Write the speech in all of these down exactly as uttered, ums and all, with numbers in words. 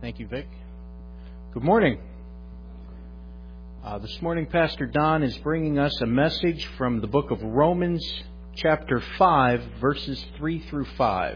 Thank you, Vic. Good morning. Uh, this morning, Pastor Don is bringing us a message from the book of Romans, chapter five, verses three through five.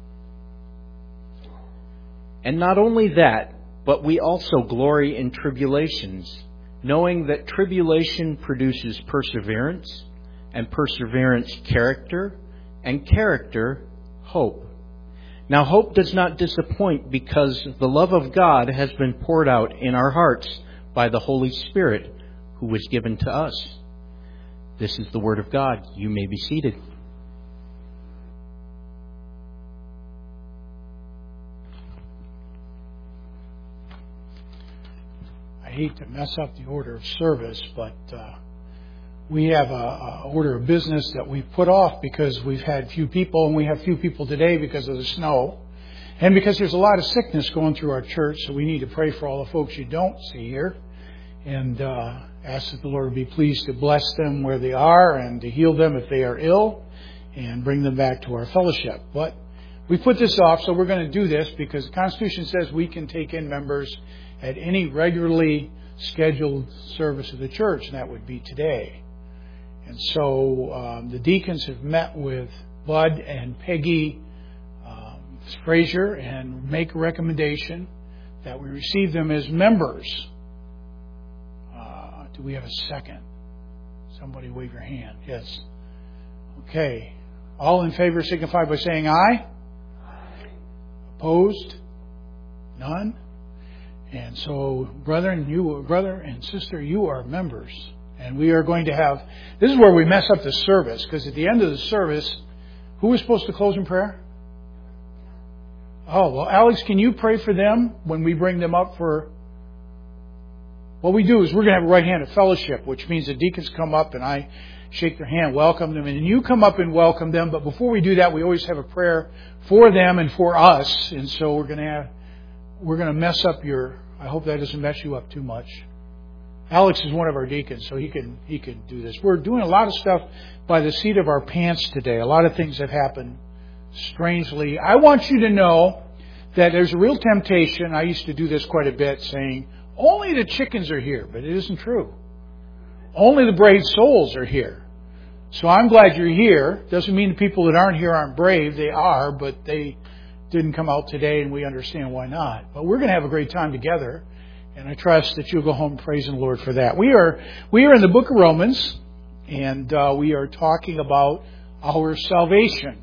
And not only that, but we also glory in tribulations, knowing that tribulation produces perseverance, and perseverance character, and character hope. Now hope does not disappoint, because the love of God has been poured out in our hearts by the Holy Spirit who was given to us. This is the Word of God. You may be seated. I hate to mess up the order of service, but uh, we have a, a order of business that we've put off because we've had few people, and we have few people today because of the snow, and because there's a lot of sickness going through our church, so we need to pray for all the folks you don't see here, and uh, ask that the Lord be pleased to bless them where they are and to heal them if they are ill and bring them back to our fellowship. But we put this off, so we're going to do this because the Constitution says we can take in members at any regularly scheduled service of the church, and that would be today. And so um, the deacons have met with Bud and Peggy um, Frazier and make a recommendation that we receive them as members. Uh, do we have a second? Somebody wave your hand. Yes. Okay. All in favor signify by saying aye. Aye. Opposed? None? And so, brethren, you, brother and sister, you are members. And we are going to have, this is where we mess up the service, because at the end of the service, who was supposed to close in prayer? Oh, well, Alex, can you pray for them when we bring them up for, what we do is we're going to have a right-handed fellowship, which means the deacons come up and I shake their hand, welcome them, and you come up and welcome them. But before we do that, we always have a prayer for them and for us. And so we're going to have, we're going to mess up your, I hope that doesn't mess you up too much. Alex is one of our deacons, so he can he can do this. We're doing a lot of stuff by the seat of our pants today. A lot of things have happened strangely. I want you to know that there's a real temptation. I used to do this quite a bit, saying, only the chickens are here, but it isn't true. Only the brave souls are here. So I'm glad you're here. Doesn't mean the people that aren't here aren't brave. They are, but they didn't come out today, and we understand why not. But we're going to have a great time together. And I trust that you'll go home praising the Lord for that. We are we are in the book of Romans, and uh, we are talking about our salvation.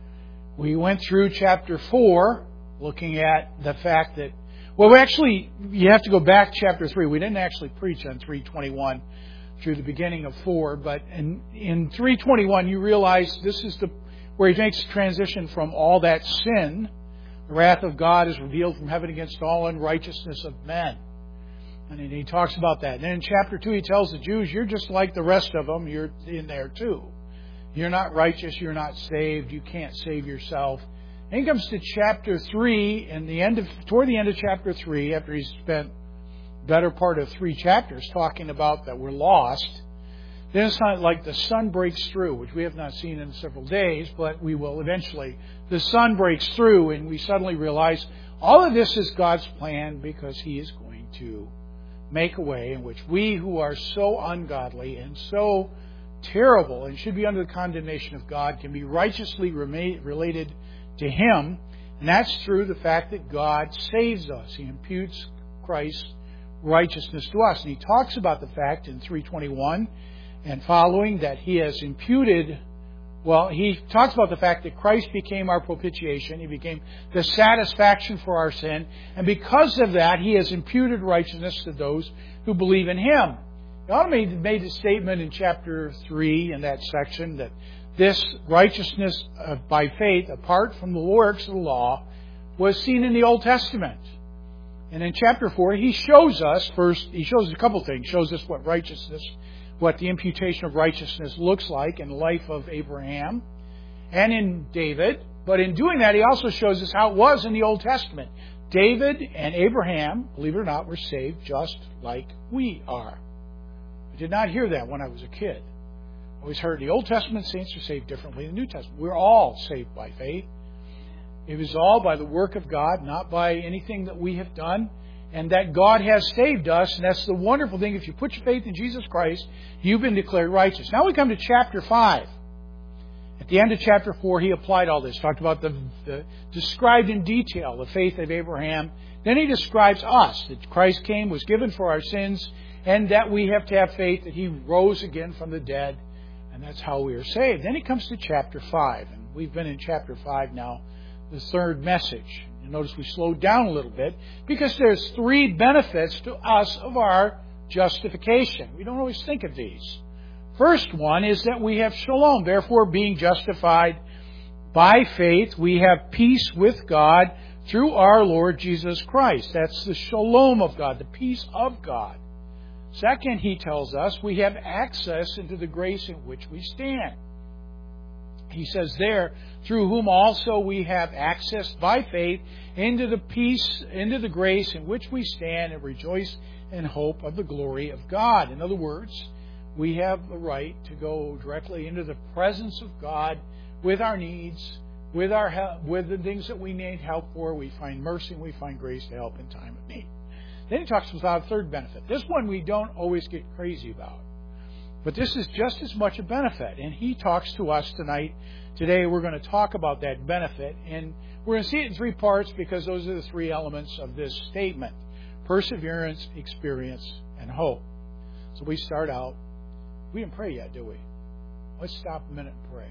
We went through chapter four, looking at the fact that, well, actually, you have to go back to chapter three. We didn't actually preach on three twenty-one through the beginning of four, but in, in three twenty-one, you realize this is the where he makes the transition from all that sin. The wrath of God is revealed from heaven against all unrighteousness of men. And he talks about that. And then in chapter two, he tells the Jews, you're just like the rest of them. You're in there too. You're not righteous. You're not saved. You can't save yourself. Then he comes to chapter three, and the end of toward the end of chapter three, after he's spent the better part of three chapters talking about that we're lost, then it's not like the sun breaks through, which we have not seen in several days, but we will eventually. The sun breaks through, and we suddenly realize all of this is God's plan, because He is going to make a way in which we who are so ungodly and so terrible and should be under the condemnation of God can be righteously related to Him. And that's through the fact that God saves us. He imputes Christ's righteousness to us. And he talks about the fact in three twenty-one and following that He has imputed, well, he talks about the fact that Christ became our propitiation. He became the satisfaction for our sin. And because of that, He has imputed righteousness to those who believe in Him. He also made, made a statement in chapter three in that section that this righteousness by faith, apart from the works of the law, was seen in the Old Testament. And in chapter four, he shows us, first, he shows us a couple things. He shows us what righteousness what the imputation of righteousness looks like in the life of Abraham and in David. But in doing that, he also shows us how it was in the Old Testament. David and Abraham, believe it or not, were saved just like we are. I did not hear that when I was a kid. I always heard the Old Testament saints are saved differently than the New Testament. We're all saved by faith. It was all by the work of God, not by anything that we have done. And that God has saved us. And that's the wonderful thing. If you put your faith in Jesus Christ, you've been declared righteous. Now we come to chapter five. At the end of chapter four, he applied all this. Talked about the, the described in detail the faith of Abraham. Then he describes us, that Christ came, was given for our sins, and that we have to have faith that he rose again from the dead. And that's how we are saved. Then he comes to chapter five. And we've been in chapter five now, the third message. You notice we slowed down a little bit because there's three benefits to us of our justification. We don't always think of these. First one is that we have shalom. Therefore, being justified by faith, we have peace with God through our Lord Jesus Christ. That's the shalom of God, the peace of God. Second, he tells us we have access into the grace in which we stand. He says there, through whom also we have access by faith into the peace, into the grace in which we stand and rejoice in hope of the glory of God. In other words, we have the right to go directly into the presence of God with our needs, with our help, with the things that we need help for. We find mercy and we find grace to help in time of need. Then he talks about a third benefit. This one we don't always get crazy about. But this is just as much a benefit. And he talks to us tonight. Today we're going to talk about that benefit. And we're going to see it in three parts because those are the three elements of this statement. Perseverance, experience, and hope. So we start out. We didn't pray yet, do we? Let's stop a minute and pray.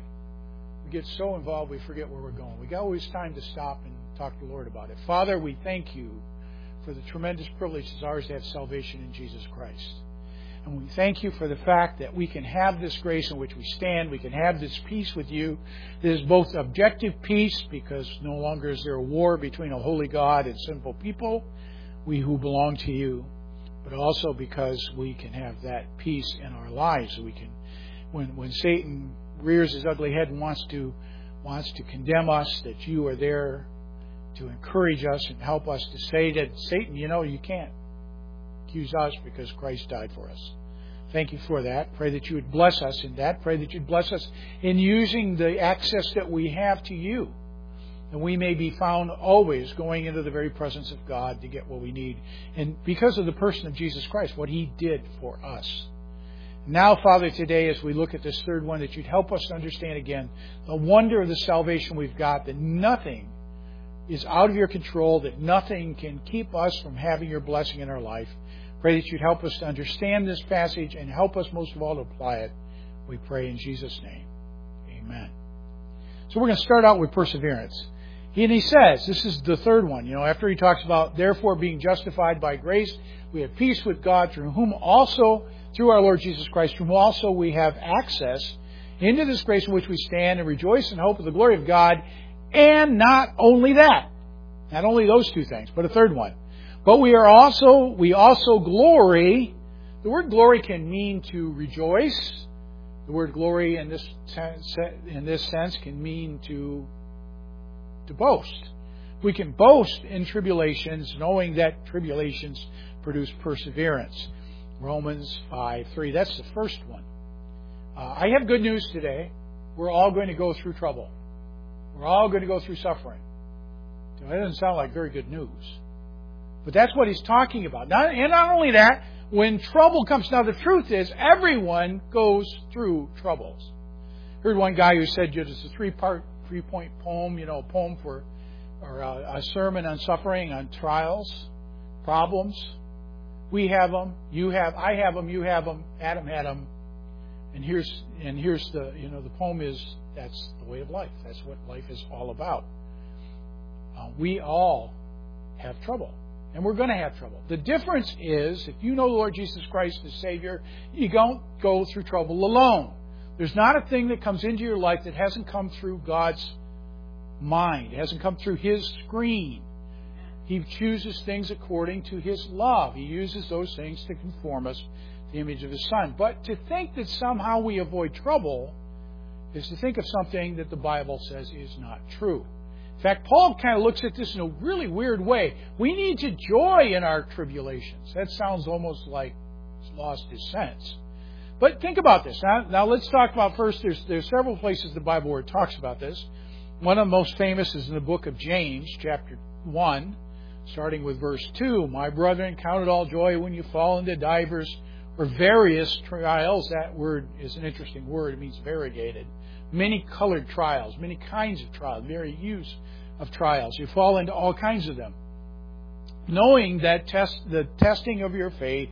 We get so involved we forget where we're going. We got always time to stop and talk to the Lord about it. Father, we thank you for the tremendous privilege it's ours to have salvation in Jesus Christ. And we thank you for the fact that we can have this grace in which we stand. We can have this peace with you. There's both objective peace because no longer is there a war between a holy God and sinful people, we who belong to you, but also because we can have that peace in our lives. We can, when when Satan rears his ugly head and wants to wants to condemn us, that you are there to encourage us and help us to say that Satan, you know, you can't accuse us because Christ died for us. Thank you for that. Pray that you would bless us in that. Pray that you'd bless us in using the access that we have to you. And we may be found always going into the very presence of God to get what we need. And because of the person of Jesus Christ, what He did for us. Now, Father, today as we look at this third one, that you'd help us to understand again the wonder of the salvation we've got, that nothing is out of your control, that nothing can keep us from having your blessing in our life. Pray that you'd help us to understand this passage and help us most of all to apply it. We pray in Jesus' name. Amen. So we're going to start out with perseverance. And he says, this is the third one, you know, after he talks about, therefore being justified by grace, we have peace with God, through whom also, through our Lord Jesus Christ, through whom also we have access into this grace in which we stand and rejoice in hope of the glory of God. And not only that, not only those two things, but a third one. But we are also, we also glory. The word glory can mean to rejoice. The word glory in this sense, in this sense can mean to, to boast. We can boast in tribulations, knowing that tribulations produce perseverance. Romans five three. That's the first one. Uh, I have good news today. We're all going to go through trouble. We're all going to go through suffering. That doesn't sound like very good news. But that's what he's talking about. Not, and not only that, when trouble comes, now the truth is, everyone goes through troubles. I heard one guy who said, it's a three-part, three-point poem, you know, a poem for, or a, a sermon on suffering, on trials, problems. We have them, you have, I have them, you have them, Adam had them. And here's, and here's the, you know, the poem is, that's the way of life. That's what life is all about. Uh, we all have trouble. And we're going to have trouble. The difference is, if you know the Lord Jesus Christ as Savior, you don't go through trouble alone. There's not a thing that comes into your life that hasn't come through God's mind. It hasn't come through His screen. He chooses things according to His love. He uses those things to conform us to the image of His Son. But to think that somehow we avoid trouble is to think of something that the Bible says is not true. In fact, Paul kind of looks at this in a really weird way. We need to joy in our tribulations. That sounds almost like it's lost his sense. But think about this. Now, now let's talk about first, there's, there's several places in the Bible where it talks about this. One of the most famous is in the book of James, chapter one, starting with verse two. My brethren, count it all joy when you fall into divers or various trials. That word is an interesting word. It means variegated. Many colored trials, many kinds of trials, very use of trials. You fall into all kinds of them. Knowing that test, the testing of your faith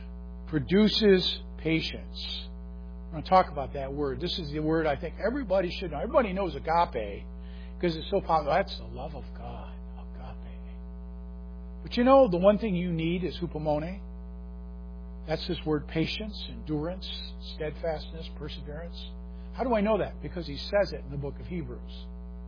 produces patience. I'm going to talk about that word. This is the word I think everybody should know. Everybody knows agape because it's so popular. That's the love of God. Agape. But you know, the one thing you need is hupomone. That's this word patience, endurance, steadfastness, perseverance. How do I know that? Because he says it in the book of Hebrews.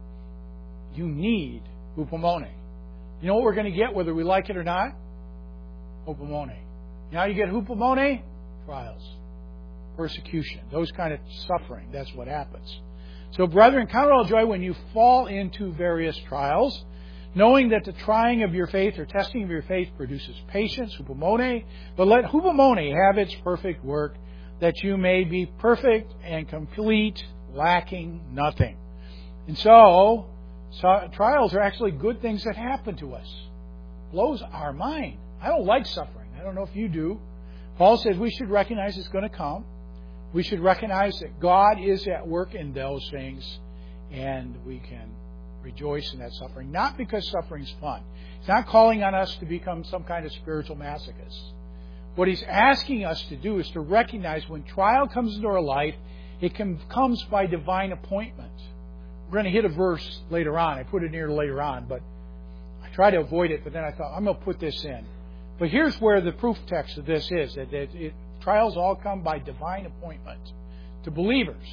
You need hupomone. You know what we're going to get whether we like it or not? Hupomone. You know how you get hupomone? Trials. Persecution. Those kind of suffering. That's what happens. So, brethren, count it all joy when you fall into various trials, knowing that the trying of your faith or testing of your faith produces patience, hupomone. But let hupomone have its perfect work, that you may be perfect and complete, lacking nothing. And so, so, trials are actually good things that happen to us. Blows our mind. I don't like suffering. I don't know if you do. Paul says we should recognize it's going to come. We should recognize that God is at work in those things, and we can rejoice in that suffering. Not because suffering's fun. He's not calling on us to become some kind of spiritual masochist. What he's asking us to do is to recognize when trial comes into our life, it can, comes by divine appointment. We're going to hit a verse later on. I put it near later on, but I try to avoid it, but then I thought, I'm going to put this in. But here's where the proof text of this is, that it, it, trials all come by divine appointment to believers.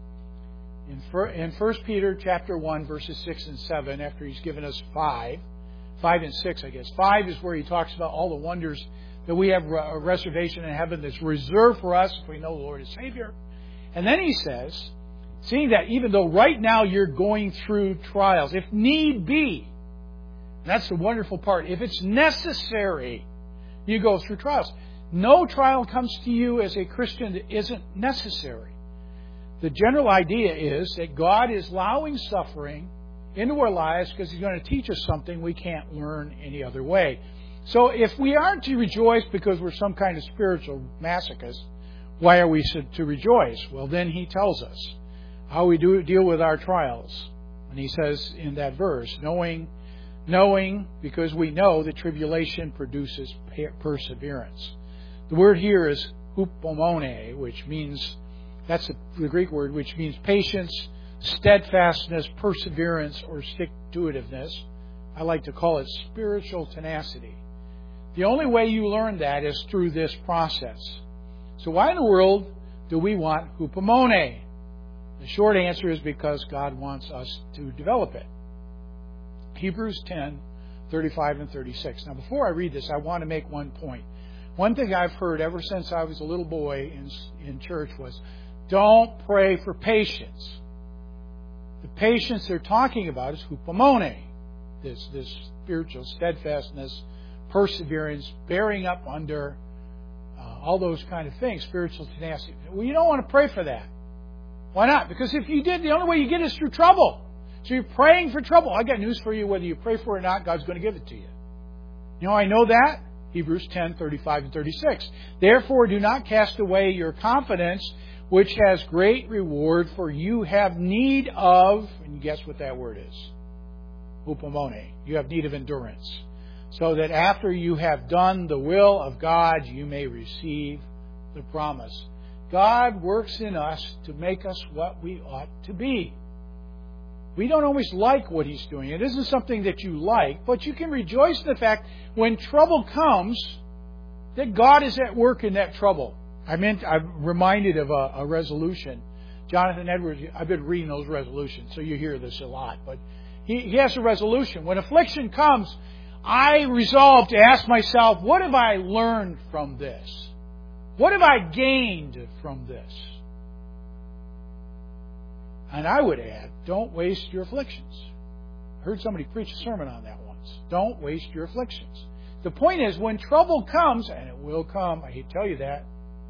In, for, in First Peter chapter one, verses six and seven, after he's given us five, five and six, I guess. Five is where he talks about all the wonders that we have a reservation in heaven that's reserved for us if we know the Lord as Savior. And then he says, seeing that even though right now you're going through trials, if need be, and that's the wonderful part, if it's necessary, you go through trials. No trial comes to you as a Christian that isn't necessary. The general idea is that God is allowing suffering into our lives because He's going to teach us something we can't learn any other way. So if we aren't to rejoice because we're some kind of spiritual masochist, why are we to rejoice? Well, then he tells us how we do deal with our trials. And he says in that verse, knowing, knowing because we know that tribulation produces perseverance. The word here is hupomone, which means, that's the Greek word, which means patience, steadfastness, perseverance, or stick-to-itiveness. I like to call it spiritual tenacity. The only way you learn that is through this process. So why in the world do we want hupomone? The short answer is because God wants us to develop it. Hebrews ten, thirty-five and thirty-six. Now before I read this, I want to make one point. One thing I've heard ever since I was a little boy in, in church was, don't pray for patience. The patience they're talking about is hupomone. This, this spiritual steadfastness, perseverance, bearing up under uh, all those kind of things, spiritual tenacity. Well, you don't want to pray for that. Why not? Because if you did, the only way you get is through trouble. So you're praying for trouble. I got news for you. Whether you pray for it or not, God's going to give it to you. You know, I know that. Hebrews ten, thirty-five and thirty-six. Therefore, do not cast away your confidence, which has great reward, for you have need of, and guess what that word is? Hupomone. You have need of endurance. So that after you have done the will of God, you may receive the promise. God works in us to make us what we ought to be. We don't always like what He's doing. It isn't something that you like, but you can rejoice in the fact when trouble comes that God is at work in that trouble. I meant, I'm reminded of a, a resolution. Jonathan Edwards, I've been reading those resolutions, so you hear this a lot. But he, he has a resolution. When affliction comes, I resolve to ask myself, what have I learned from this? What have I gained from this? And I would add, don't waste your afflictions. I heard somebody preach a sermon on that once. Don't waste your afflictions. The point is, when trouble comes, and it will come, I hate to tell you that,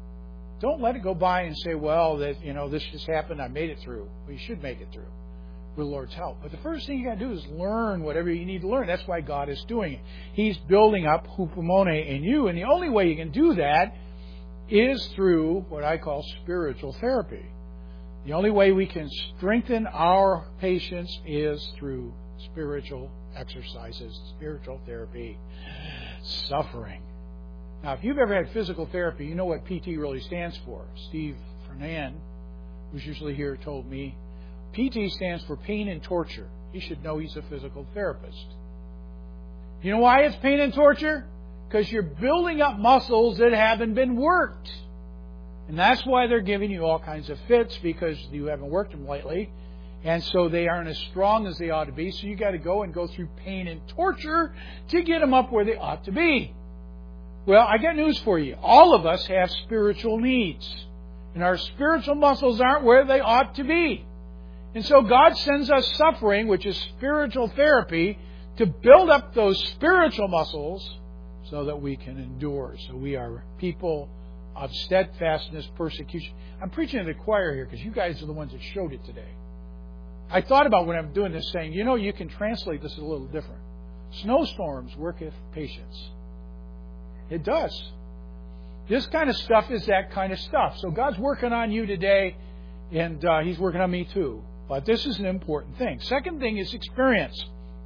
don't let it go by and say, well, that, you know, this just happened, I made it through. Well, you should make it through. with the Lord's help. But the first thing you got to do is learn whatever you need to learn. That's why God is doing it. He's building up hupomone in you, and the only way you can do that is through what I call spiritual therapy. The only way we can strengthen our patience is through spiritual exercises, spiritual therapy, suffering. Now, if you've ever had physical therapy, you know what P T really stands for. Steve Fernan, who's usually here, told me P T stands for pain and torture. He should know he's a physical therapist. You know why it's pain and torture? Because you're building up muscles that haven't been worked. And that's why they're giving you all kinds of fits, because you haven't worked them lately. And so they aren't as strong as they ought to be. So you got to go and go through pain and torture to get them up where they ought to be. Well, I got news for you. All of us have spiritual needs. And our spiritual muscles aren't where they ought to be. And so God sends us suffering, which is spiritual therapy, to build up those spiritual muscles so that we can endure. So we are people of steadfastness, persecution. I'm preaching to the choir here because you guys are the ones that showed it today. I thought about when I'm doing this saying, you know, you can translate this a little different. Snowstorms worketh patience. It does. This kind of stuff is that kind of stuff. So God's working on you today, and uh, He's working on me too. But this is an important thing. Second thing is experience.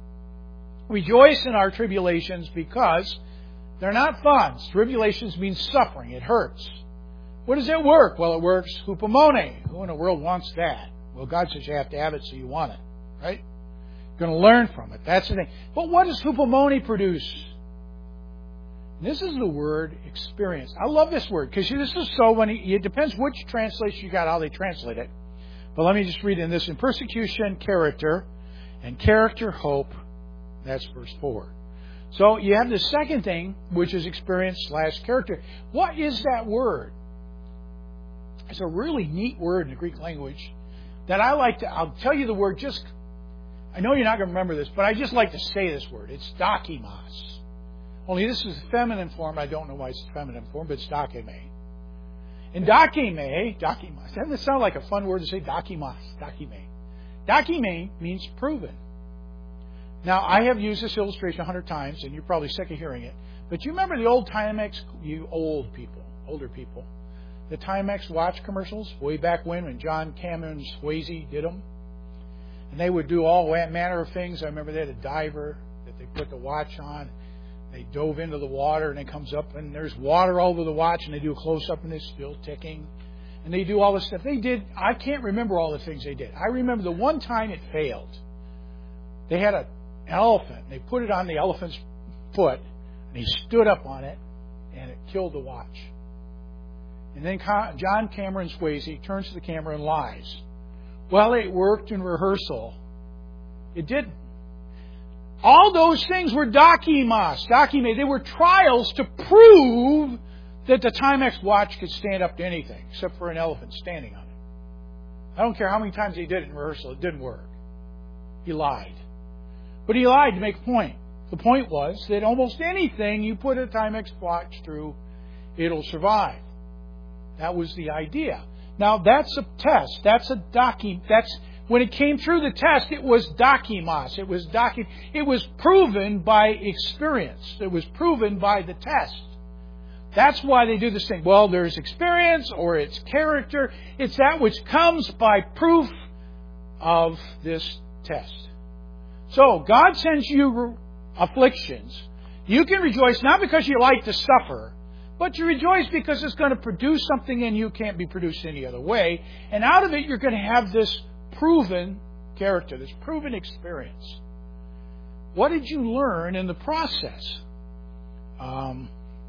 Rejoice in our tribulations because they're not fun. Tribulations mean suffering. It hurts. What does it work? Well, it works hupomone. Who in the world wants that? Well, God says you have to have it, so you want it. Right? You're going to learn from it. That's the thing. But what does hupomone produce? This is the word experience. I love this word because this is so many. It depends which translation you got, how they translate it. But let me just read in this. In persecution, character, and character, hope. That's verse four. So you have the second thing, which is experience slash character. What is that word? It's a really neat word in the Greek language that I like to, I'll tell you the word just, I know you're not going to remember this, but I just like to say this word. It's dokimos. Only this is feminine form. I don't know why it's feminine form, but it's dakime. And dakime, dakimos, doesn't it sound like a fun word to say? Dakimos, dakime. Dakime means proven. Now, I have used this illustration a hundred times, and you're probably sick of hearing it. But you remember the old Timex, you old people, older people, the Timex watch commercials way back when, when John Cameron Swayze did them? And they would do all that manner of things. I remember they had a diver that they put the watch on. They dove into the water, and it comes up, and there's water all over the watch, and they do a close-up, and it's still ticking. And they do all this stuff. They did, I can't remember all the things they did. I remember the one time it failed. They had a An elephant. They put it on the elephant's foot, and he stood up on it, and it killed the watch. And then John Cameron Swayze turns to the camera and lies. Well, it worked in rehearsal. It didn't. All those things were dokimos, dokime. They were trials to prove that the Timex watch could stand up to anything, except for an elephant standing on it. I don't care how many times he did it in rehearsal. It didn't work. He lied. But he lied to make a point. The point was that almost anything you put a Timex watch through, it'll survive. That was the idea. Now, that's a test. That's a doki. That's when it came through the test, it was dokimos. It was doki. It was proven by experience. It was proven by the test. That's why they do this thing. Well, there's experience or it's character. It's that which comes by proof of this test. So, God sends you afflictions. You can rejoice not because you like to suffer, but you rejoice because it's going to produce something in you can't be produced any other way. And out of it, you're going to have this proven character, this proven experience. What did you learn in the process? Um,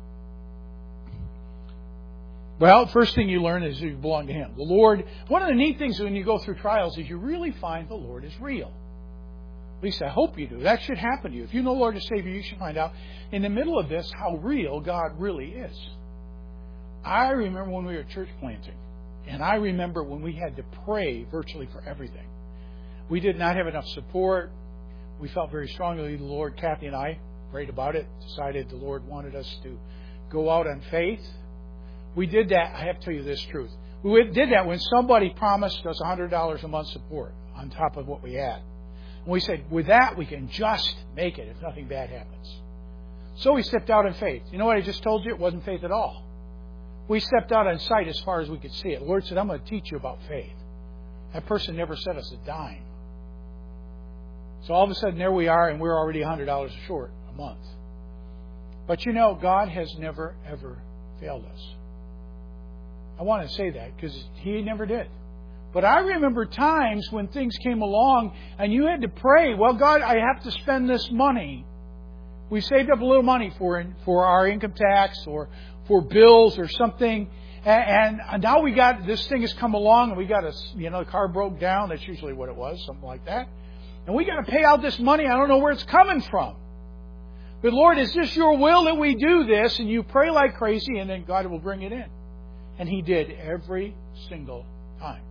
well, first thing you learn is you belong to Him. The Lord, one of the neat things when you go through trials is you really find the Lord is real. At least I hope you do. That should happen to you. If you know Lord and Savior, you should find out in the middle of this how real God really is. I remember when we were church planting, and I remember when we had to pray virtually for everything. We did not have enough support. We felt very strongly the Lord, Kathy and I, prayed about it, decided the Lord wanted us to go out on faith. We did that. I have to tell you this truth. We did that when somebody promised us one hundred dollars a month support. one on top of what we had. And we said, with that, we can just make it if nothing bad happens. So we stepped out in faith. You know what I just told you? It wasn't faith at all. We stepped out on sight as far as we could see it. The Lord said, I'm going to teach you about faith. That person never sent us a dime. So all of a sudden, there we are, and we're already one hundred dollars short a month. But you know, God has never, ever failed us. I want to say that because He never did. But I remember times when things came along and you had to pray, well, God, I have to spend this money. We saved up a little money for for our income tax or for bills or something. And, and now we got, this thing has come along and we got a, you know, the car broke down. That's usually what it was, something like that. And we got to pay out this money. I don't know where it's coming from. But Lord, is this your will that we do this? And you pray like crazy and then God will bring it in. And He did every single time.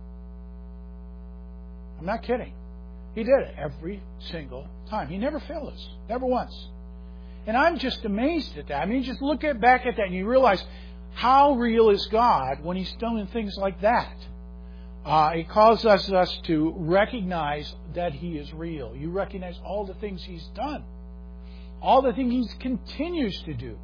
I'm not kidding. He did it every single time. He never failed us. Never once. And I'm just amazed at that. I mean, just look at, back at that and you realize how real is God when He's doing things like that. Uh, it causes us, us to recognize that He is real. You recognize all the things He's done. All the things He continues to do.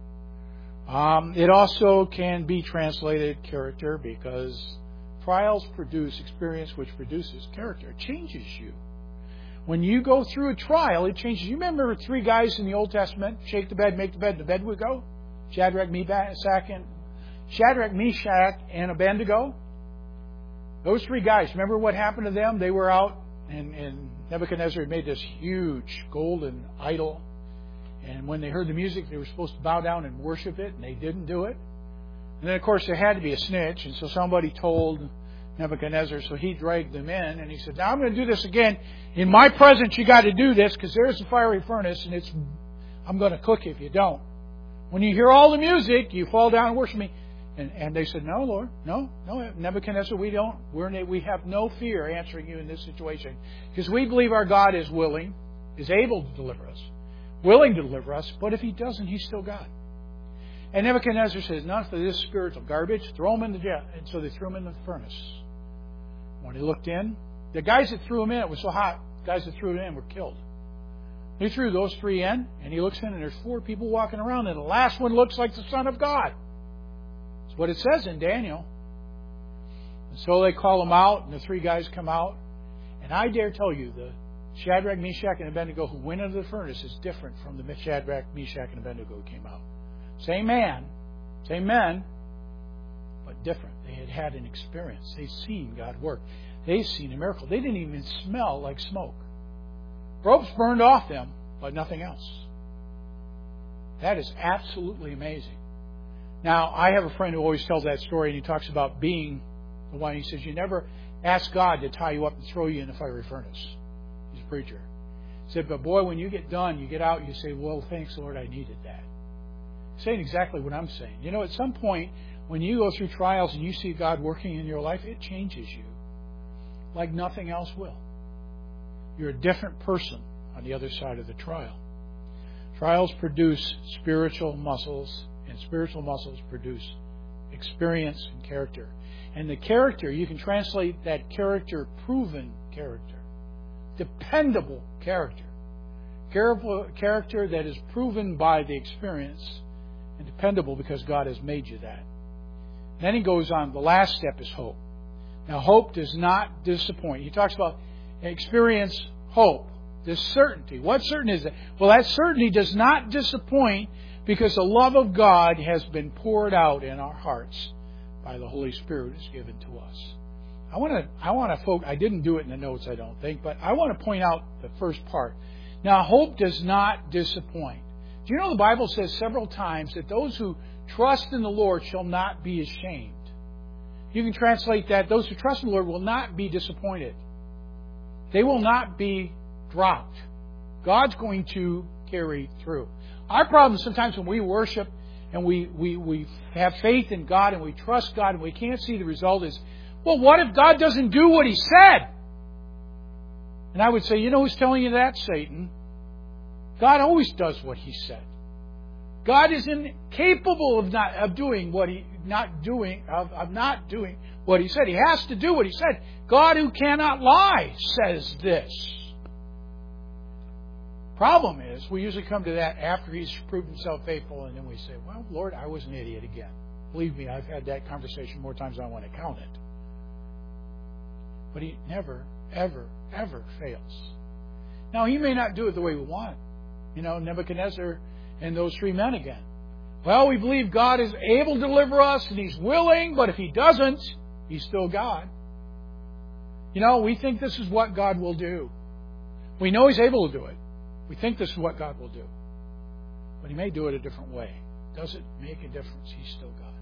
Um, it also can be translated character because trials produce experience which produces character. It changes you. When you go through a trial, it changes. You remember three guys in the Old Testament, shake the bed, make the bed, the bed would go? Shadrach, Meshach, and Shadrach, Meshach, and Abednego. Those three guys, remember what happened to them? They were out, and, and Nebuchadnezzar had made this huge golden idol. And when they heard the music, they were supposed to bow down and worship it, and they didn't do it. And then, of course, there had to be a snitch, and so somebody told Nebuchadnezzar, so he dragged them in, and he said, now I'm going to do this again. In my presence, you got to do this, because there's a fiery furnace, and it's I'm going to cook you if you don't. When you hear all the music, you fall down and worship me. And, and they said, no, Lord, no, no, Nebuchadnezzar, we don't. We're, we have no fear answering you in this situation, because we believe our God is willing, is able to deliver us, willing to deliver us, but if He doesn't, He's still God. And Nebuchadnezzar says, enough of this spiritual garbage, throw him in the jail. And so they threw him in the furnace. When he looked in, the guys that threw him in, it was so hot, the guys that threw it in were killed. He threw those three in, and he looks in, and there's four people walking around, and the last one looks like the Son of God. That's what it says in Daniel. And so they call him out, and the three guys come out. And I dare tell you, the Shadrach, Meshach, and Abednego who went into the furnace is different from the Shadrach, Meshach, and Abednego who came out. Same man, same men, but different. They had had an experience. They'd seen God work. They'd seen a miracle. They didn't even smell like smoke. Ropes burned off them, but nothing else. That is absolutely amazing. Now, I have a friend who always tells that story, and he talks about being the one. He says, you never ask God to tie you up and throw you in a fiery furnace. He's a preacher. He said, but boy, when you get done, you get out, and you say, well, thanks, Lord, I needed that. Saying exactly what I'm saying. You know, at some point, when you go through trials and you see God working in your life, it changes you like nothing else will. You're a different person on the other side of the trial. Trials produce spiritual muscles, and spiritual muscles produce experience and character. And the character, you can translate that character, proven character, dependable character, character that is proven by the experience, and dependable because God has made you that. Then he goes on. The last step is hope. Now, hope does not disappoint. He talks about experience hope, this certainty. What certainty is that? Well, that certainty does not disappoint because the love of God has been poured out in our hearts by the Holy Spirit who's given to us. I want to, I want to focus. I didn't do it in the notes, I don't think, but I want to point out the first part. Now, hope does not disappoint. Do you know the Bible says several times that those who trust in the Lord shall not be ashamed? You can translate that, those who trust in the Lord will not be disappointed. They will not be dropped. God's going to carry through. Our problem sometimes when we worship and we, we, we have faith in God and we trust God and we can't see the result is, well, what if God doesn't do what He said? And I would say, you know who's telling you that? Satan. God always does what He said. God is incapable of not of doing what He not doing of, of not doing what He said. He has to do what He said. God who cannot lie says this. Problem is, we usually come to that after He's proved Himself faithful, and then we say, well, Lord, I was an idiot again. Believe me, I've had that conversation more times than I want to count it. But He never, ever, ever fails. Now, He may not do it the way we want. You know, Nebuchadnezzar and those three men again. Well, we believe God is able to deliver us, and He's willing, but if He doesn't, He's still God. You know, we think this is what God will do. We know He's able to do it. We think this is what God will do. But He may do it a different way. Does it make a difference? He's still God.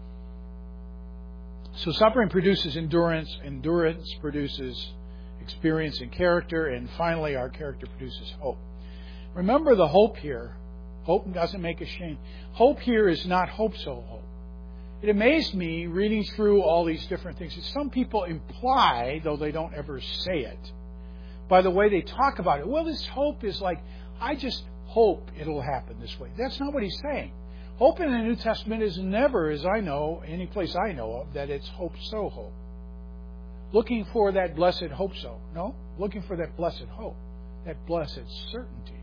So suffering produces endurance. Endurance produces experience and character. And finally, our character produces hope. Remember the hope here. Hope doesn't make us shame. Hope here is not hope so hope. It amazed me reading through all these different things that some people imply, though they don't ever say it, by the way they talk about it. Well, this hope is like, I just hope it'll happen this way. That's not what he's saying. Hope in the New Testament is never, as I know, any place I know of, that it's hope so hope. Looking for that blessed hope so. No, looking for that blessed hope, that blessed certainty.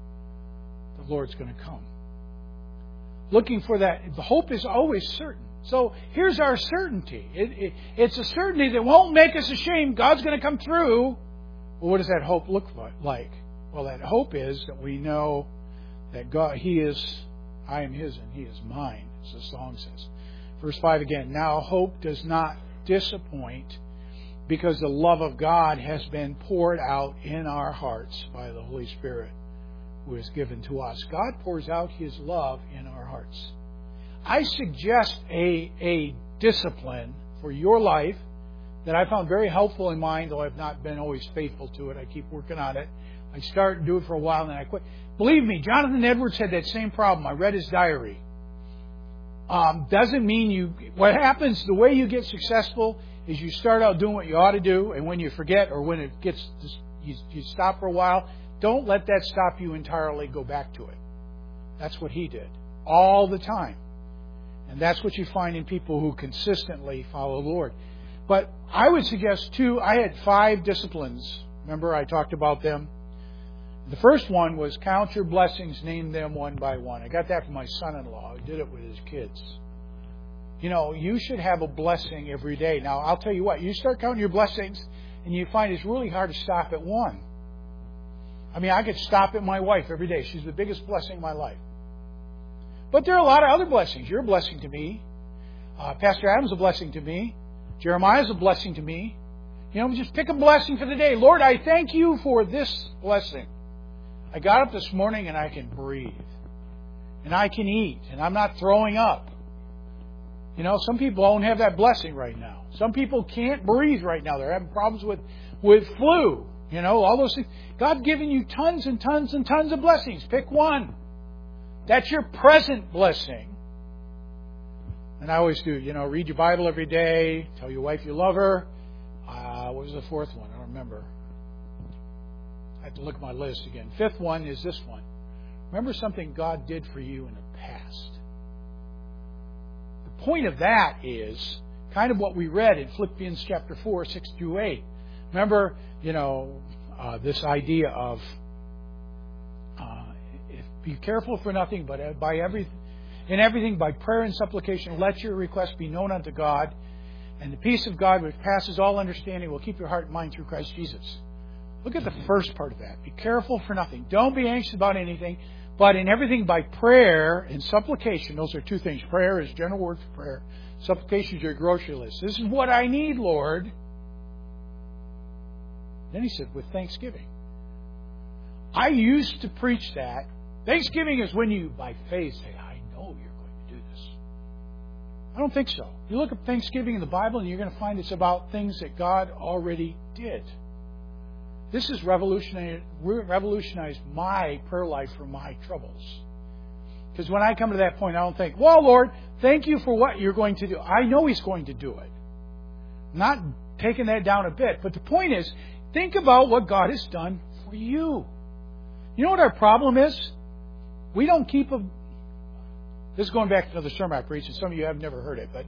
The Lord's going to come. Looking for that. The hope is always certain. So here's our certainty. It, it, it's a certainty that won't make us ashamed. God's going to come through. Well, what does that hope look like? Well, that hope is that we know that God, He is, I am His and He is mine, as the song says. Verse five again. Now hope does not disappoint, because the love of God has been poured out in our hearts by the Holy Spirit who is given to us. God pours out His love in our hearts. I suggest a, a discipline for your life that I found very helpful in mine, though I've not been always faithful to it. I keep working on it. I start and do it for a while, and then I quit. Believe me, Jonathan Edwards had that same problem. I read his diary. Um, doesn't mean you... What happens, the way you get successful is you start out doing what you ought to do, and when you forget or when it gets... You, you stop for a while. Don't let that stop you entirely. Go back to it. That's what he did. All the time. And that's what you find in people who consistently follow the Lord. But I would suggest, too, I had five disciplines. Remember, I talked about them. The first one was count your blessings, name them one by one. I got that from my son-in-law, who did it with his kids. You know, you should have a blessing every day. Now, I'll tell you what, you start counting your blessings, and you find it's really hard to stop at one. I mean, I could stop at my wife every day. She's the biggest blessing in my life. But there are a lot of other blessings. You're a blessing to me. Uh, Pastor Adam's a blessing to me. Jeremiah's a blessing to me. You know, just pick a blessing for the day. Lord, I thank you for this blessing. I got up this morning and I can breathe. And I can eat. And I'm not throwing up. You know, some people don't have that blessing right now. Some people can't breathe right now. They're having problems with, with flu. You know, all those things. God's given you tons and tons and tons of blessings. Pick one. That's your present blessing. And I always do, you know, read your Bible every day. Tell your wife you love her. Uh, what was the fourth one? I don't remember. I have to look at my list again. Fifth one is this one. Remember something God did for you in the past. The point of that is kind of what we read in Philippians chapter four, six through eight. Remember, you know, uh, this idea of uh, if, be careful for nothing, but by every, in everything by prayer and supplication, let your requests be known unto God, and the peace of God, which passes all understanding, will keep your heart and mind through Christ Jesus. Look at the first part of that. Be careful for nothing. Don't be anxious about anything, but in everything by prayer and supplication. Those are two things. Prayer is general word for prayer. Supplication is your grocery list. This is what I need, Lord. Then he said, with thanksgiving. I used to preach that. Thanksgiving is when you, by faith, say, I know you're going to do this. I don't think so. You look at Thanksgiving in the Bible and you're going to find it's about things that God already did. This has revolutionized, revolutionized my prayer life for my troubles. Because when I come to that point, I don't think, well, Lord, thank you for what you're going to do. I know He's going to do it. I'm not taking that down a bit. But the point is, think about what God has done for you. You know what our problem is? We don't keep a... This is going back to another sermon I preached, and some of you have never heard it. But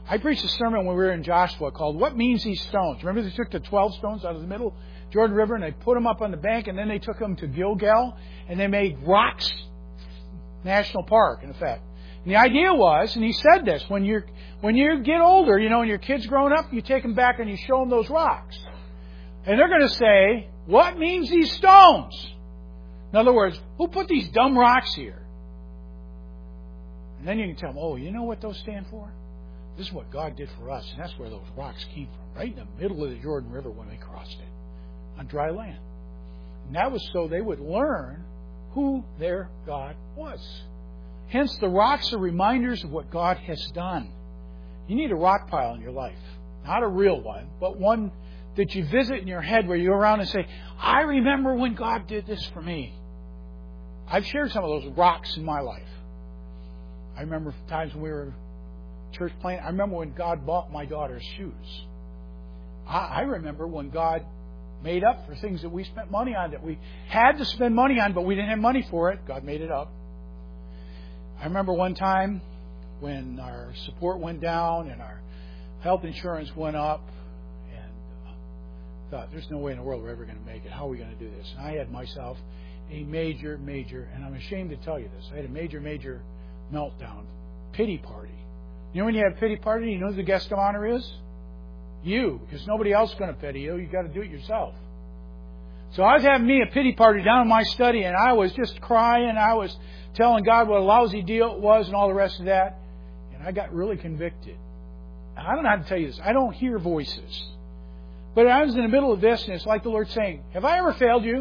I preached a sermon when we were in Joshua called "What Means These Stones?" Remember they took the twelve stones out of the middle Jordan River and they put them up on the bank, and then they took them to Gilgal and they made Rocks National Park, in effect. And the idea was, and he said this, when you when you get older, you know, when your kids grown up, you take them back and you show them those rocks. And they're going to say, what means these stones? In other words, who put these dumb rocks here? And then you can tell them, oh, you know what those stand for? This is what God did for us, and that's where those rocks came from, right in the middle of the Jordan River when we crossed it, on dry land. And that was so they would learn who their God was. Hence, the rocks are reminders of what God has done. You need a rock pile in your life. Not a real one, but one that you visit in your head where you go around and say, I remember when God did this for me. I've shared some of those rocks in my life. I remember times when we were church playing. I remember when God bought my daughter's shoes. I, I remember when God made up for things that we spent money on, that we had to spend money on, but we didn't have money for it. God made it up. I remember one time when our support went down and our health insurance went up, and uh, thought, there's no way in the world we're ever going to make it. How are we going to do this? And I had myself a major, major, and I'm ashamed to tell you this, I had a major, major meltdown, pity party. You know when you have a pity party, you know who the guest of honor is? You, because nobody else is going to pity you. You've got to do it yourself. So I was having me a pity party down in my study, and I was just crying. I was telling God what a lousy deal it was and all the rest of that. And I got really convicted. I don't know how to tell you this. I don't hear voices. But I was in the middle of this, and it's like the Lord saying, have I ever failed you?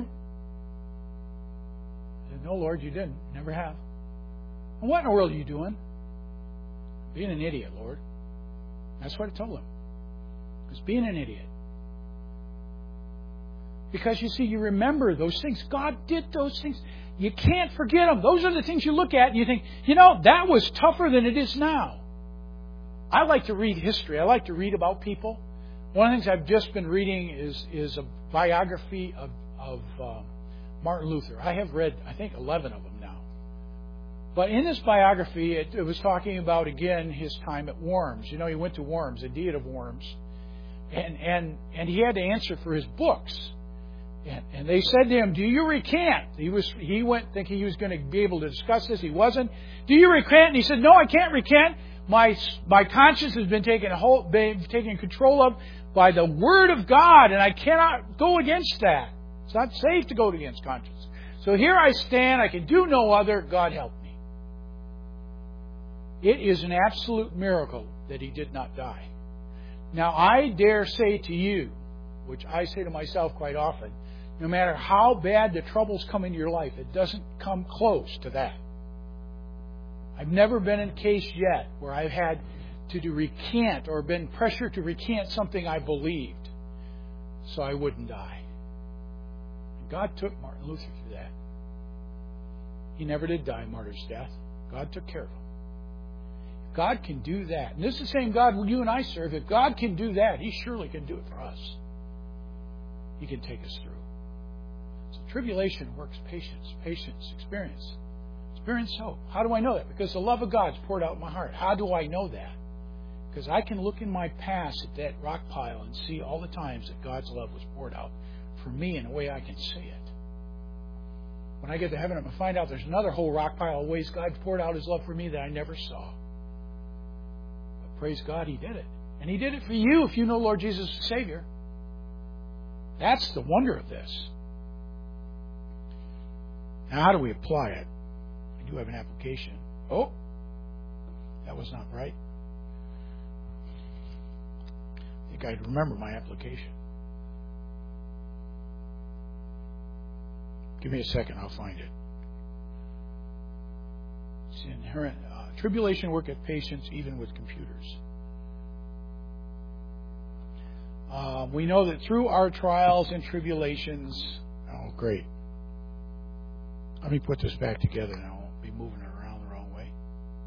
I said, no, Lord, you didn't. You never have. Well, what in the world are you doing? Being an idiot, Lord. That's what I told him. It was being an idiot. Because you see, you remember those things. God did those things. You can't forget them. Those are the things you look at and you think, you know, that was tougher than it is now. I like to read history. I like to read about people. One of the things I've just been reading is is a biography of, of uh, Martin Luther. I have read, I think, eleven of them now. But in this biography, it, it was talking about, again, his time at Worms. You know, he went to Worms, a Diet of Worms. And, and, and he had to answer for his books. And, and they said to him, do you recant? He was he went thinking he was going to be able to discuss this. He wasn't. Do you recant? And he said, no, I can't recant. My my conscience has been taken hold, been taken control of by the Word of God, and I cannot go against that. It's not safe to go against conscience. So here I stand. I can do no other. God help me. It is an absolute miracle that he did not die. Now, I dare say to you, which I say to myself quite often, no matter how bad the troubles come into your life, it doesn't come close to that. I've never been in a case yet where I've had to do recant or been pressured to recant something I believed so I wouldn't die. And God took Martin Luther through that. He never did die a martyr's death. God took care of him. God can do that. And this is the same God you and I serve. If God can do that, He surely can do it for us. He can take us through. So tribulation works patience, patience, experience. Experience hope. How do I know that? Because the love of God is poured out in my heart. How do I know that? Because I can look in my past at that rock pile and see all the times that God's love was poured out for me in a way I can see it. When I get to heaven, I'm going to find out there's another whole rock pile of ways God poured out His love for me that I never saw. Praise God, He did it. And He did it for you if you know Lord Jesus as Savior. That's the wonder of this. Now, how do we apply it? I do have an application. Oh, that was not right. I think I'd remember my application. Give me a second, I'll find it. It's inherent. Uh, tribulation worketh patience even with computers. Uh, we know that through our trials and tribulations... Oh, great. Let me put this back together and I won't be moving it around the wrong way.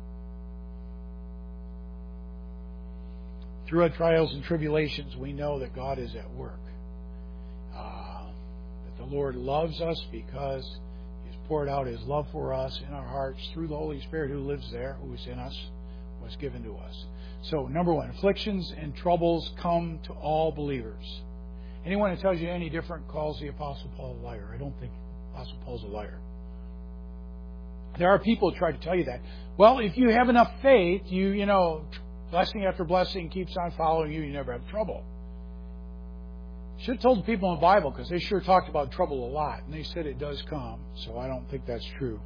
Through our trials and tribulations, we know that God is at work. Uh, that the Lord loves us because He has poured out His love for us in our hearts through the Holy Spirit who lives there, who is in us, was given to us. So, number one, afflictions and troubles come to all believers. Anyone who tells you any different calls the Apostle Paul a liar. I don't think the Apostle Paul's a liar. There are people who try to tell you that. Well, if you have enough faith, you, you know, blessing after blessing keeps on following you, you never have trouble. Should have told the people in the Bible, because they sure talked about trouble a lot, and they said it does come, so I don't think that's true.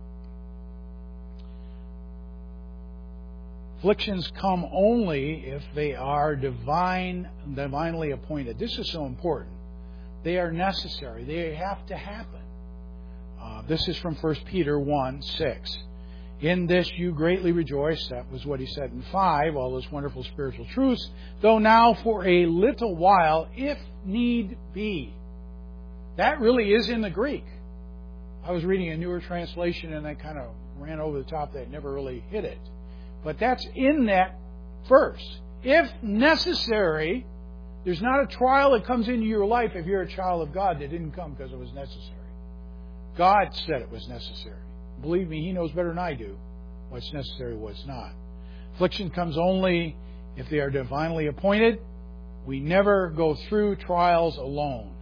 Afflictions come only if they are divine, divinely appointed. This is so important. They are necessary. They have to happen. Uh, this is from First Peter one six. In this you greatly rejoice. That was what he said in five, all those wonderful spiritual truths. Though now for a little while, if need be. That really is in the Greek. I was reading a newer translation and I kind of ran over the top of that, never really hit it. But that's in that verse. If necessary, there's not a trial that comes into your life if you're a child of God that didn't come because it was necessary. God said it was necessary. Believe me, He knows better than I do what's necessary, what's not. Affliction comes only if they are divinely appointed. We never go through trials alone.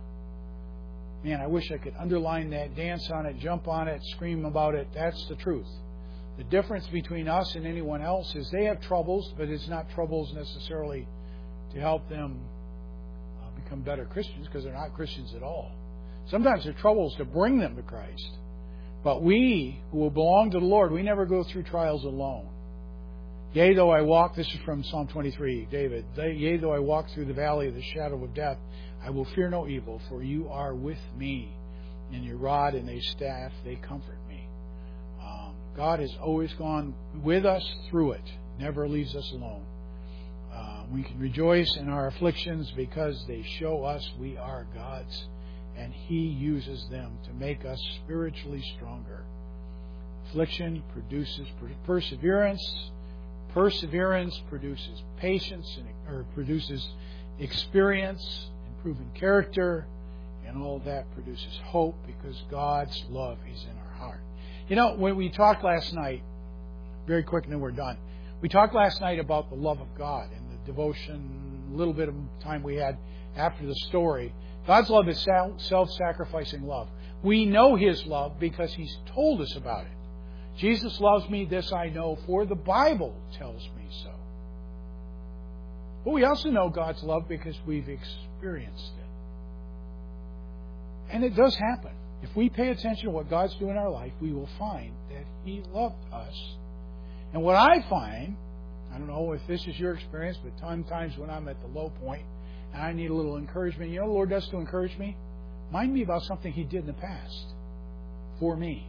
Man, I wish I could underline that, dance on it, jump on it, scream about it. That's the truth. The difference between us and anyone else is they have troubles, but it's not troubles necessarily to help them uh, become better Christians, because they're not Christians at all. Sometimes they're troubles to bring them to Christ. But we, who will belong to the Lord, we never go through trials alone. Yea, though I walk, this is from Psalm twenty-three, David. Yea, though I walk through the valley of the shadow of death, I will fear no evil, for you are with me. And your rod and your staff, they comfort me. Um, God has always gone with us through it, never leaves us alone. Uh, we can rejoice in our afflictions because they show us we are God's, and He uses them to make us spiritually stronger. Affliction produces perseverance. Perseverance produces patience, and, or produces experience, improving character, and all that produces hope, because God's love is in our heart. You know, when we talked last night, very quick and then we're done, we talked last night about the love of God and the devotion, a little bit of time we had after the story. God's love is self-sacrificing love. We know His love because He's told us about it. Jesus loves me, this I know, for the Bible tells me so. But we also know God's love because we've experienced it. And it does happen. If we pay attention to what God's doing in our life, we will find that He loved us. And what I find, I don't know if this is your experience, but sometimes when I'm at the low point and I need a little encouragement, you know what the Lord does to encourage me? Remind me about something He did in the past for me.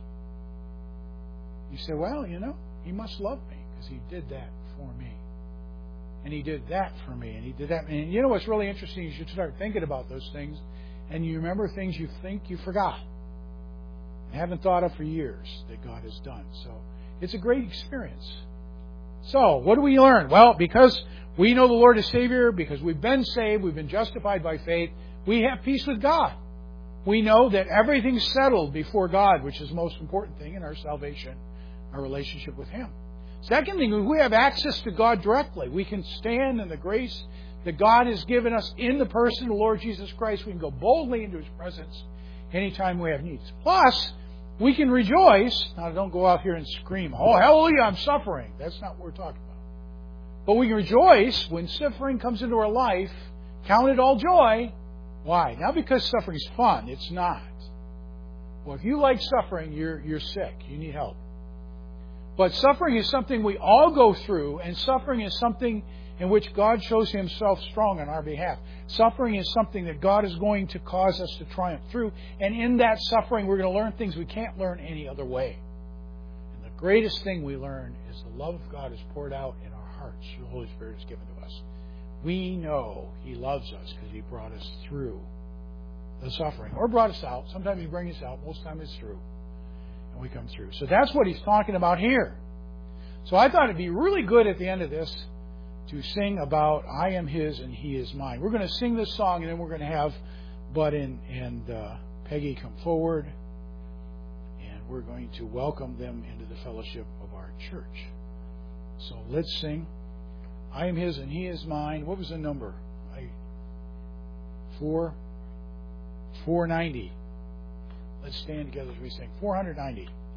You say, well, you know, He must love me because He did that for me. And He did that for me. And He did that. And you know what's really interesting? You should start thinking about those things. And you remember things you think you forgot and haven't thought of for years that God has done. So it's a great experience. So what do we learn? Well, because we know the Lord is Savior, because we've been saved, we've been justified by faith, we have peace with God. We know that everything's settled before God, which is the most important thing in our salvation, our relationship with Him. Second thing, we have access to God directly. We can stand in the grace that God has given us in the person of the Lord Jesus Christ. We can go boldly into His presence anytime we have needs. Plus, we can rejoice. Now, don't go out here and scream, oh, hallelujah, I'm suffering. That's not what we're talking about. But we can rejoice when suffering comes into our life, count it all joy. Why? Not because suffering is fun. It's not. Well, if you like suffering, you're, you're sick. You need help. But suffering is something we all go through, and suffering is something in which God shows Himself strong on our behalf. Suffering is something that God is going to cause us to triumph through, and in that suffering we're going to learn things we can't learn any other way. And the greatest thing we learn is the love of God is poured out in our hearts. The Holy Spirit is given to us. We know He loves us because He brought us through the suffering, or brought us out. Sometimes He brings us out. Most of the time it's through. And we come through. So that's what He's talking about here. So I thought it'd be really good at the end of this to sing about I am His and He is mine. We're going to sing this song, and then we're going to have Bud and, and uh, Peggy come forward, and we're going to welcome them into the fellowship of our church. So let's sing. I am His and He is mine. What was the number? I four four ninety. Let's stand together as we sing. Four hundred ninety.